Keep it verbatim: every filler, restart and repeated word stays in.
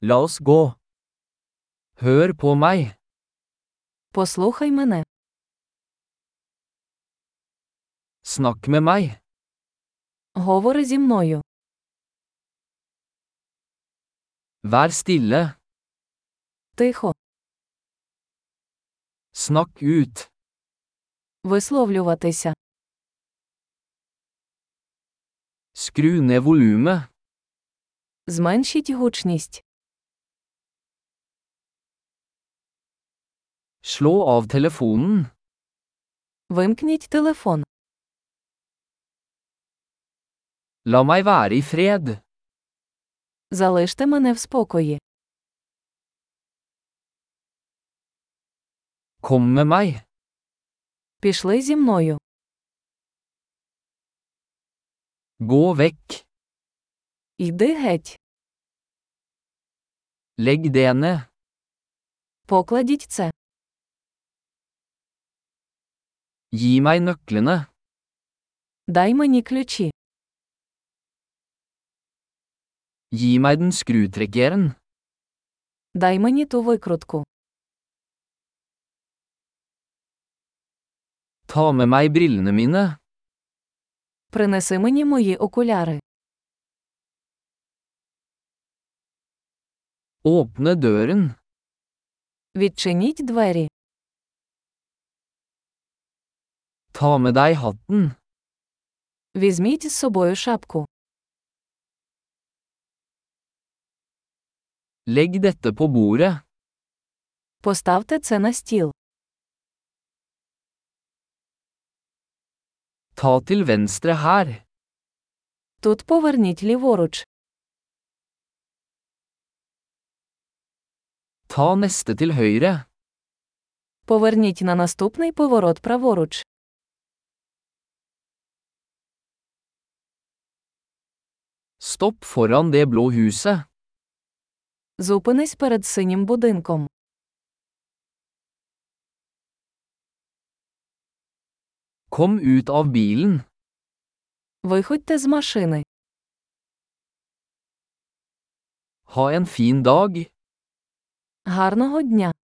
La oss gå. Hør på meg. Послухай мене. Snakk med meg. Говори зі мною. Vær stille. Тихо. Snakk ut. Висловлюватися. Skru ned volumet. Зменшіть гучність. Slå av telefonen. Вимкніть телефон. La meg være i fred. Залиште мене в спокої. Kom med meg. Пішли зі мною. Gå vekk. Йди геть. Legg det ned. Покладіть це. Gi meg nøklene. Дай мені ключі. Gi meg den skrutrekkeren. Дай мені ту викрутку. Ta med meg brillene mine. Принеси мені мої окуляри. Åpne døren. Відчиніть двері. Ta med deg hatten. Візьміть з собою шапку. Legg dette på bordet. Поставте це на стіл. Ta til venstre her. Тут поверніть ліворуч. Ta neste til høyre. Поверніть на наступний поворот праворуч. Stopp foran det blå huset. Зупинись перед синім будинком. Kom ut av bilen. Виходьте з машини. Ha en fin dag. Гарного дня!